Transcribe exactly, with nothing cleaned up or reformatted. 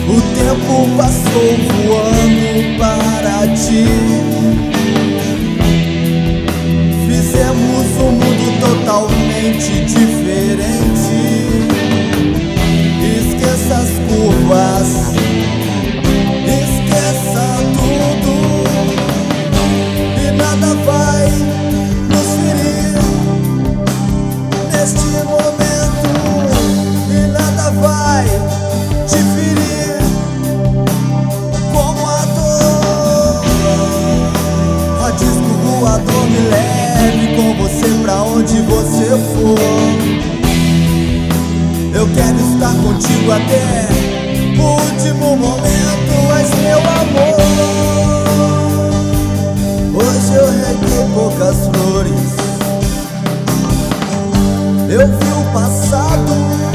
O tempo passou voando para ti. Fizemos um mundo totalmente diferente. Esqueça as curvas, esqueça tudo, e nada vai nos ferir neste momento, e nada vai te ferir como a dor. A disco voador, me leve com você pra onde você for. Eu quero estar contigo até o último momento, és meu amor. Hoje eu reguei poucas flores, eu vi o passado